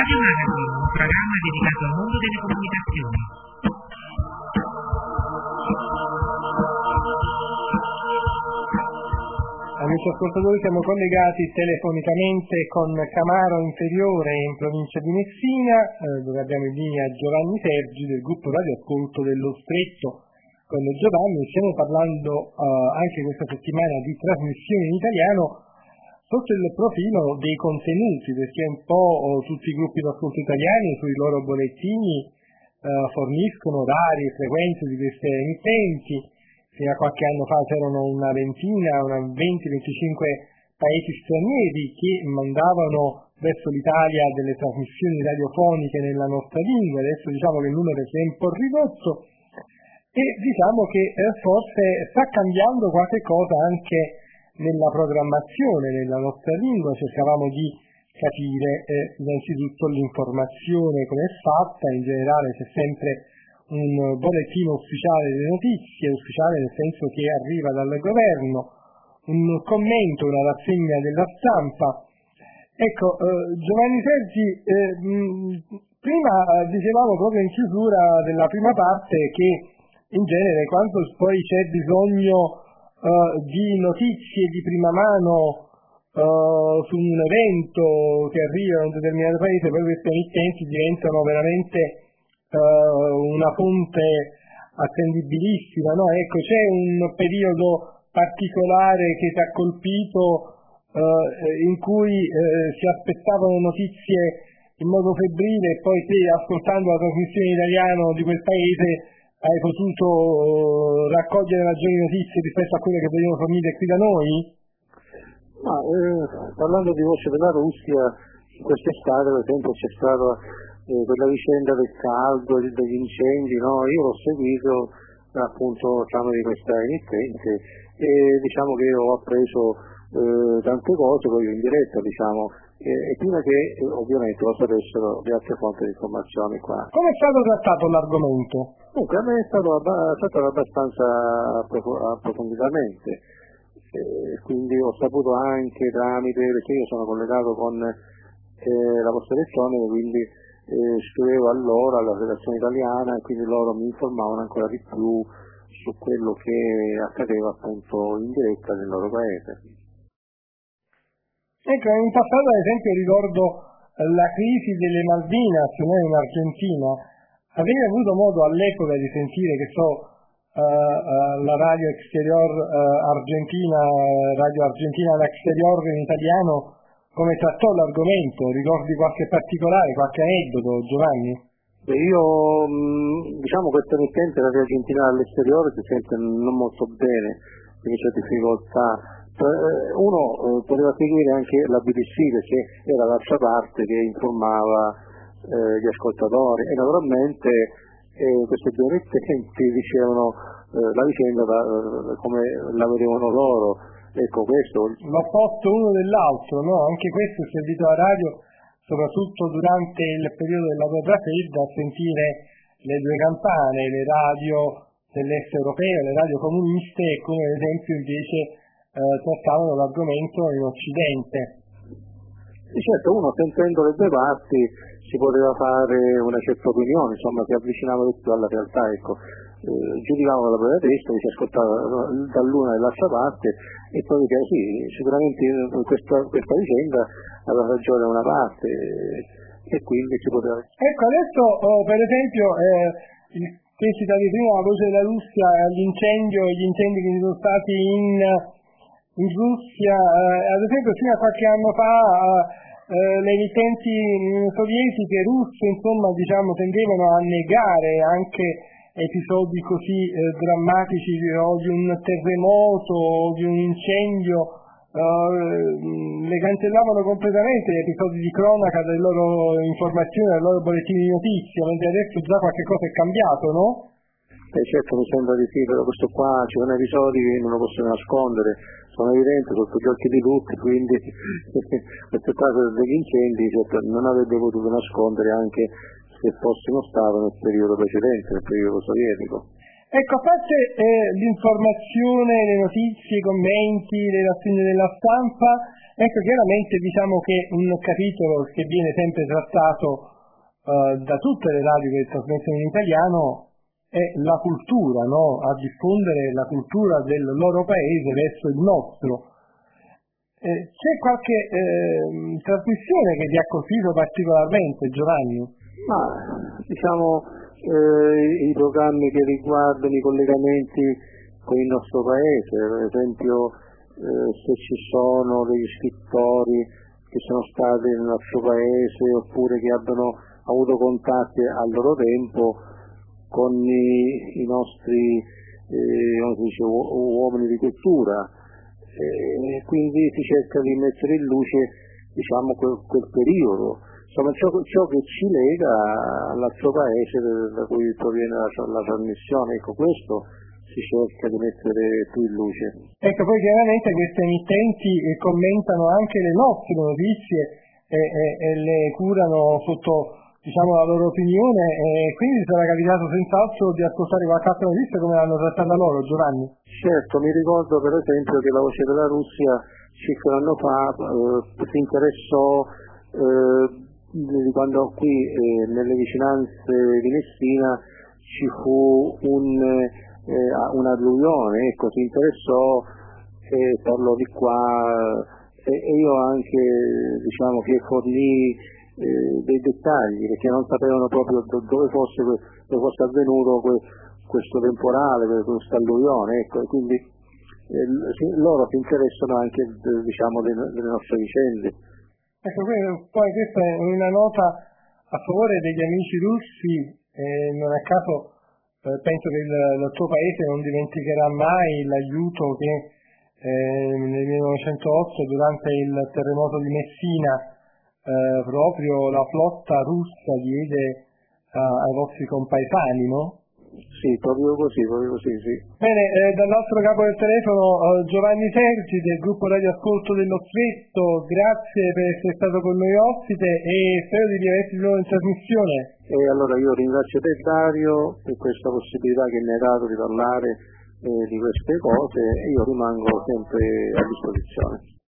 Radio Magazine, un programma dedicato al mondo delle comunicazioni. Amici ascoltatori, siamo collegati telefonicamente con Camaro Inferiore in provincia di Messina, dove abbiamo in linea Giovanni Sergi del gruppo Radio Ascolto dello Stretto. Con Giovanni stiamo parlando anche questa settimana di trasmissioni in italiano sotto il profilo dei contenuti, perché un po' tutti i gruppi d'ascolto italiani sui loro bollettini forniscono orari e frequenze di queste emittenti. Fino a qualche anno fa c'erano una ventina, una 20-25 paesi stranieri che mandavano verso l'Italia delle trasmissioni radiofoniche nella nostra lingua. Adesso diciamo che il numero si è un po' ridotto e diciamo che forse sta cambiando qualche cosa anche nella programmazione nella nostra lingua. Cercavamo di capire innanzitutto l'informazione come è fatta. In generale c'è sempre un bollettino ufficiale delle notizie, ufficiale nel senso che arriva dal governo, un commento, una rassegna della stampa. Ecco, Giovanni Sergi, prima dicevamo proprio in chiusura della prima parte che in genere quando poi c'è bisogno di notizie di prima mano su un evento che arriva da un determinato paese, poi queste emittenti diventano veramente una fonte attendibilissima, no? Ecco, c'è un periodo particolare che ti ha colpito in cui si aspettavano notizie in modo febbrile e poi te, ascoltando la trasmissione in italiano di quel paese, hai potuto raccogliere maggiori notizie rispetto a quelle che venivano fornite qui da noi? Parlando di Voce della Russia, quest'estate per esempio c'è stato per la vicenda del caldo, degli incendi, no? Io l'ho seguito appunto tramite questa emittente e diciamo che ho appreso tante cose poi in diretta, diciamo, e prima che ovviamente lo sapessero le altre fonti di informazione qua. Come è stato trattato l'argomento? Comunque a me è stato trattato abbastanza approfonditamente, quindi ho saputo anche tramite, perché io sono collegato con la posta elettronica, quindi scrivevo allora alla redazione italiana e quindi loro mi informavano ancora di più su quello che accadeva appunto in diretta nel loro paese. Ecco, in passato ad esempio ricordo la crisi delle Malvinas in Argentina. Avevi avuto modo all'epoca di sentire, che so, la radio exterior argentina, radio argentina all'exterior in italiano, come trattò l'argomento? Ricordi qualche particolare, qualche aneddoto, Giovanni? Io, diciamo, questa emittente, la radio argentina all'esteriore, si sente non molto bene, perché c'è difficoltà. Uno poteva seguire anche la BBC, perché era l'altra parte che informava gli ascoltatori, e naturalmente queste due emittenti dicevano la vicenda come la vedevano loro. Ecco, questo l'opposto uno dell'altro, no? Anche questo è servito alla radio, soprattutto durante il periodo della guerra fredda, a sentire le due campane, le radio dell'est europeo, le radio comuniste, e come ad esempio invece trattavano l'argomento in Occidente. Sì, certo, uno sentendo le due parti si poteva fare una certa opinione, insomma si avvicinava di più alla realtà, ecco. Giudicavano la propria testa, si ascoltava dall'una e dall'altra parte e poi diceva sì, sicuramente questa vicenda aveva ragione una parte e quindi si poteva... Ecco, adesso per esempio che citavi prima la voce della Russia, gli incendi che sono stati in Russia, ad esempio fino a qualche anno fa le emittenti sovietiche russe, insomma, diciamo, tendevano a negare anche episodi così drammatici o di un terremoto o di un incendio, le cancellavano completamente gli episodi di cronaca delle loro informazioni, dei loro bollettini di notizie, mentre adesso già qualche cosa è cambiato, no? Certo, mi sembra di sì, però questo qua ci sono episodi che non lo possono nascondere, sono evidenti sotto gli occhi di tutti, quindi questo caso degli incendi certo, non avrebbe potuto nascondere anche se fossimo stati nel periodo precedente, nel periodo sovietico. Ecco, a parte l'informazione, le notizie, i commenti, le rassegne della stampa, Ecco, chiaramente diciamo che un capitolo che viene sempre trattato da tutte le radio che trasmettono in italiano è la cultura, no? A diffondere la cultura del loro paese verso il nostro. C'è qualche trasmissione che ti ha colpito particolarmente, Giovanni? Ma diciamo i programmi che riguardano i collegamenti con il nostro paese, per esempio se ci sono degli scrittori che sono stati nel nostro paese oppure che abbiano avuto contatti al loro tempo con i nostri uomini di cultura, quindi si cerca di mettere in luce diciamo quel periodo, insomma ciò che ci lega all'altro paese da cui proviene la trasmissione, ecco, questo si cerca di mettere più in luce. Ecco, poi chiaramente queste emittenti commentano anche le nostre notizie e le curano sotto diciamo la loro opinione, e quindi sarà capitato senz'altro di ascoltare qualche altra notizia come l'hanno trattata loro, Giovanni? Certo, mi ricordo per esempio che la Voce della Russia circa un anno fa si interessò quando qui nelle vicinanze di Messina ci fu un'alluvione, ecco, si interessò e parlò di qua e io anche diciamo che fornii dei dettagli perché non sapevano proprio dove fosse avvenuto questo temporale, questa alluvione, ecco, e quindi loro si interessano anche diciamo delle nostre vicende. Ecco, poi questa è una nota a favore degli amici russi, non a caso penso che il tuo paese non dimenticherà mai l'aiuto che nel 1908 durante il terremoto di Messina proprio la flotta russa diede ai vostri compaesani, no? Sì, proprio così, sì. Bene, dall'altro capo del telefono Giovanni Sergi del gruppo Radio Ascolto dello Stretto, grazie per essere stato con noi ospite e spero di riaverti di nuovo in trasmissione. E allora io ringrazio te Dario per questa possibilità che mi hai dato di parlare di queste cose e io rimango sempre a disposizione.